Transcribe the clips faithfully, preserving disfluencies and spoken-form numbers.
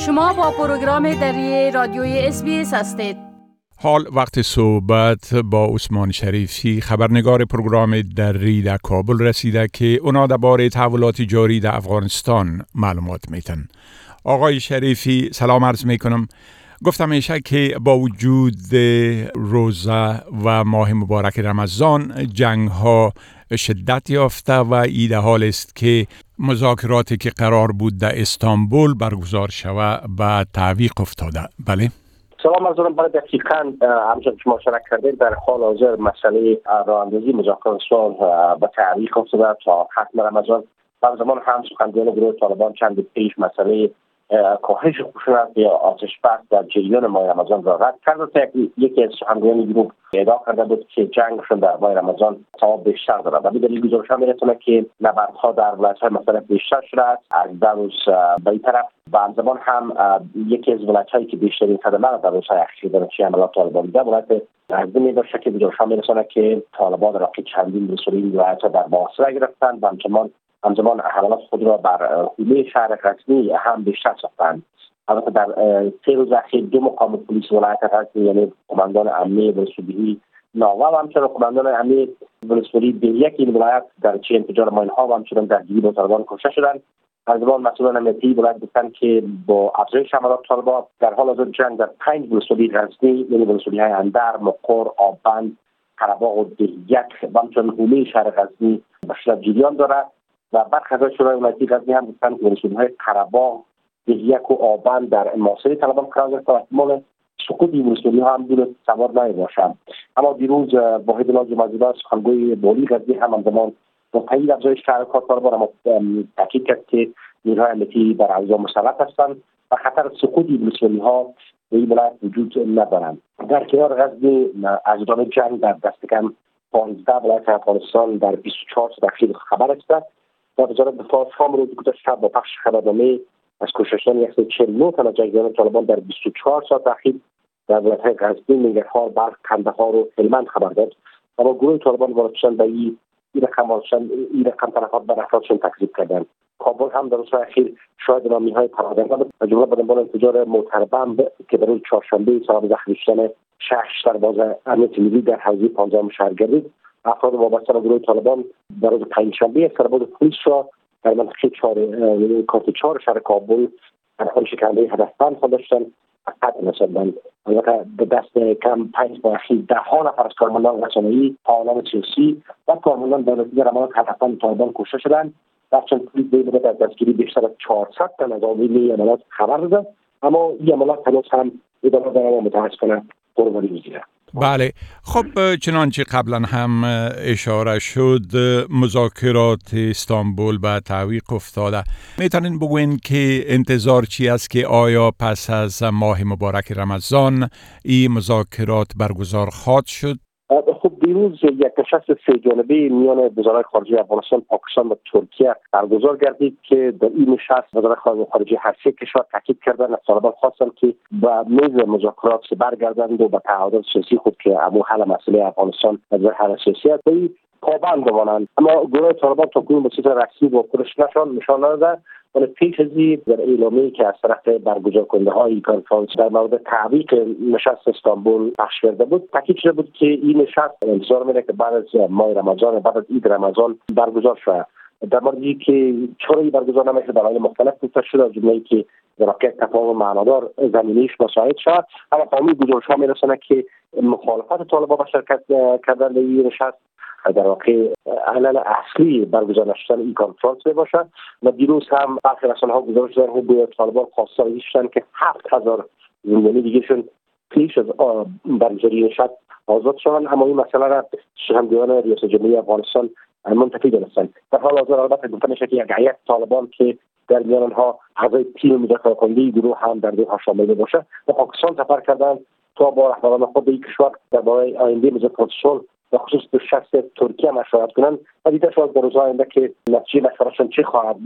شما با پروگرام دری رادیوی اس بی اس هستید. حال وقت صحبت با عثمان شریفی خبرنگار پروگرام دری در کابل رسیده که اونا درباره تحولات جاری در افغانستان معلومات میتن. آقای شریفی سلام عرض میکنم. گفتم میشه که با وجود روزه و ماه مبارک رمضان جنگ ها شدت یافته و ایده حال است که مذاکراتی که قرار بود در استانبول برگزار شود به تعویق افتاده. بله. سلام عرض می‌کنم. برای دقیقاً همچنان که مشارکت کردید در حال حاضر مسئله راه‌اندازی مذاکرات صلح به تعویق افتاده تا ختم رمضان. در زمان هم سخنگویان گروه طالبان چند پیش مسئله کاهش خشونت یا آتش بس در جریان ماه رمضان را رد کرده. یکی از سخنگویان گروه ادعا کرده بود که جنگشون در ماه رمضان ثواب بیشتر دارد. و به دلیل گزارش‌ها می‌رسونه که نبردها در ولایت‌های مختلف بیشتر شده است از در روز به این طرف و همزمان هم یکی از ولایت‌هایی که بیشترین صدمه را در روزهای اخیر در چه حملات طالبان دیده ولایت غزنی می‌باشد که گزارش‌ها می‌رسونه که طالبان راقی چندین رسولی ولایت‌ها در محاصره گرفتند و همچنان همزمان حملات خود را بر حومه شهر غزنی هم بیشتر ساختند. البته در سه روز اخیر دو مقام پلیس ولایت غزنی یعنی قماندان امنیه ولسوالی ناوه و همچنان قماندان امنیه ولسوالی بیلیک این ولایت در چه انفجار ماین‌ها و همچنان در گیری با طالبان کشته شدند. از زمان مسئولان امنیتی ولایت گفتند که با افزایش حملات طالبان در حال حاضر جنگ در پنج ولسوالی غزنی یعنی ولسوالی‌های اندر، مقر، آبند، قره‌باغ و بیلیک و همچنان حومه شهر غزنی به شدت جریان دارد. و برخی از شورای ولایتی غزنی هم گفتند که ولسوالی‌های قره‌باغ، بیلیک و آبند در محاصره طالبان قرار گرفته و احتمال سقوط این ولسوالی‌ها هم دور سوار نمی‌باشد. اما دیروز واحد لازم از سخنگوی والی غزنی هم همزمان با تایید افزایش حرکات طالبان اما تاکید کرد که نیروهای امنیتی بر اوضاع مسلط هستند و خطر سقوط این ولسوالی‌ها به این ولایت وجود ندارند. در کنار غزنی از ادامه جنگ در دست کم پانزده ولایت افغانستان در بیست و چهار ساعت اخیر خبر است. وزارت دفاع شام روز گذشته با پخش خبرنامه از کشتن صد و چهل و نه تن از جنگجویان طالبان در بیست و چهار ساعت اخیر در ولایت‌های غزنی، ننگرهار، بلخ، قندهار و هلمند خبر داد. اما گروه طالبان واردشان به این رقم این رقم تلفات بر افرادشان تکذیب کردند. کابل هم در روزهای اخیر شاهد نامی‌های پراکنده بود از جمله به دنبال انفجار موتر بمب که در روز چهارشنبه سبب زخمی شدن شش سرباز امنیت ملی در حوزه پانزدهم شهر گردید. افراد وابسته به گروه طالبان در روز پنجشنبه سرباز پلیس را در منطقه چهار یعنی کارت چهار شهر کابل در حال شکننده هدفمند خود داشتند و قتل رساندند. البته به دست کم پنج ماه اخیر ده‌ها نفر از کارمندان رسانه‌ای، فعالان سیاسی و کارمندان دولتی در عملیات هدفمند طالبان کشته شدند. درچند پلیس به این از دستگیری بیشتر از چهارصد تن از عاملین عملیات خبر داد، اما این عملیات هنوز هم ادامه دارد و متاسفانه قربانی می‌گیرد. بله، خب چنانچه قبلا هم اشاره شد مذاکرات استانبول به تعویق افتاده. میتونین بگوین که انتظار چی است که آیا پس از ماه مبارک رمضان این مذاکرات برگزار خواهد شد؟ خب دیروز یک نشست سه جانبه میان وزرای خارجه افغانستان، پاکستان و ترکیه برگزار گردید که در این نشست وزرای خارجه هر سه کشور تاکید کردند از طالبان خواستند که به میز مذاکرات برگردند و به تعهدات سیاسی خود که امو حل مسئله افغانستان از حل سیاسی است پابند بمانند. اما گروه طالبان تا کنون به صورت رسمی واکنش نشان نشان نداده، ولی پیش از این در اعلامیه‌ای که از طرف برگزار کننده های کنفرانس در مورد تعویق نشست استانبول پخش کرده بود تاکید شده بود که این نشست انتظار میره که بعد از ماه رمضان بعد از عید رمضان برگزار شود. در موردی که چرا این برگزار نمیشه دلایل مختلف گفته شده، از جمله که در واقع تفاهم معنادار زمینیش مساعد شود. اما تمامی گزارش‌ها میرسونه که مخالفت طالبان با شرکت کردن در این نشست در واقع علل اصلی برگزار نشدن این کنفرانس باشد. و دیروز هم برخی رسانه‌ها گزارش دادن که طالبان خواستار شدند که هفت هزار زندانی دیگهشون پیش از برگزاری نشست آزاد شوند، اما این مسئله را سخنگویان ریاست جمهوری افغانستان منتفی دانستند. در حال حاضر البته گفته میشه که یک هیئت طالبان که در میان آنها اعضای تیم مذاکره کننده گروه هم در دوحه شامل باشه و پاکستان سفر کردند تا با رهبران خود این کشور درباره آینده مذاکرات صلح و خصوص به شخص ترکیه مشورت کنند و دیده شد در روزهای آینده که نتیجه مشورتشان چه خواهد بود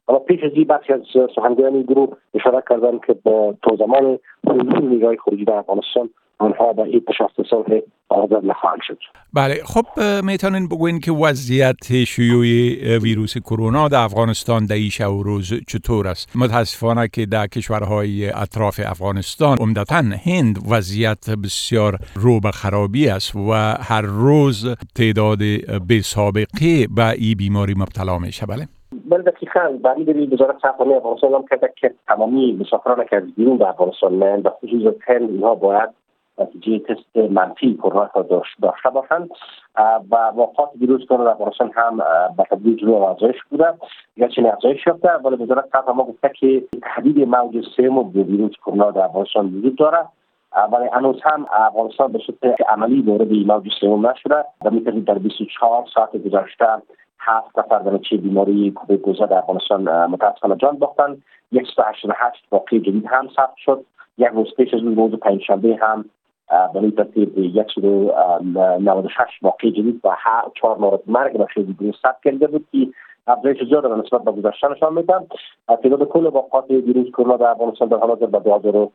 اما پیش از این برخی از سخنگویان گروه اشاره کردند که با تا زمان حضور نیروهای خارجی در افغانستان آنها به این نشست صلح حاضر نخواهند شد. بله، خب میتونین بگوین که وضعیت شیوع ویروس کرونا در افغانستان در این شب و روز چطور است؟ متاسفانه که در کشورهای اطراف افغانستان عمدتاً هند وضعیت بسیار رو به خرابی است و هر روز تعداد بی سابقه به این بیماری مبتلا میشه. بله بله دقیقاً برای دلیل وزارت صحت افغانستان هم کرده که تمامی مسافران که از بیرون در افغانستان میآیند به خصوص هند اینها باید نتیجه تست منفی کرونا را داشته باشند و واقعات ویروس کرونا در افغانستان هم به تدریج رو افزایش بوده یا چنین افزایش یافته، ولی وزارت صحت ما گفته که تهدید موج سوم ویروس کرونا در افغانستان وجود دارد، ولی هنوز هم افغانستان به صورت عملی وارد موج سوم نشده و می‌توانید در بیست و چهار ساعت گذشته هفت نفر در چه بیماری کووید نوزده در افغانستان متاسفانه جان باختند. صد و هشتاد و هشت واقعه جدید هم ثبت شد. یک روز پیش از اون روز پنجشنبه هم به این ترتیب صد و نود و شش واقعه جدید و چهار مورد مرگ و شهید بیرون ثبت کرده بود که افزایش زیاد به نسبت به گذشته نشان می‌دهد. تعداد کل واقعات ویروس کرونا در افغانستان در حال حاضر به دو هزار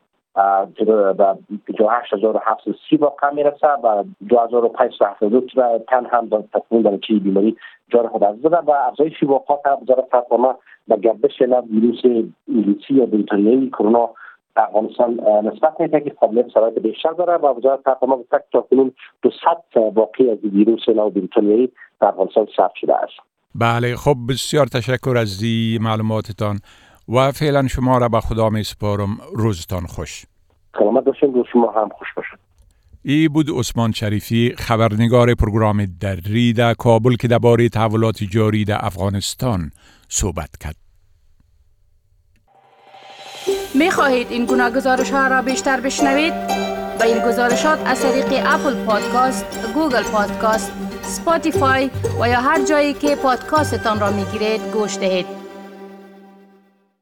و هشت هزار و هفتصد و سی واقعه میرسه و دو هزار و پانصد و هفتاد و دو تن هم در تکمیل در چه بیماری جان خود از زده و افزایش واقعات وزارت صحت به گردش نو ویروس انگلیسی یا بریتانیایی کرونا در افغانستان نسبت میده که قابلیت سرایت بیشتر داره و وزارت صحت ما گفته تا کنون دویست واقعه از ویروس نو بریتانیایی در افغانستان ثبت شده است. بله، خب بسیار تشکر از این معلوماتتان و فعلا شما را به خدا می سپارم. روزتان خوش. سلامت باشید و شما هم خوش باشید. ای بود عثمان شریفی، خبرنگار پروگرام دری در کابل که درباره تحولات جاری در افغانستان صحبت کرد. می خواهید این گناه گزارش ها را بیشتر بشنوید؟ با این گزارشات از طریق اپل پادکاست، گوگل پادکاست، سپاتیفای و یا هر جایی که پادکاستتان را می گیرید گوش دهید.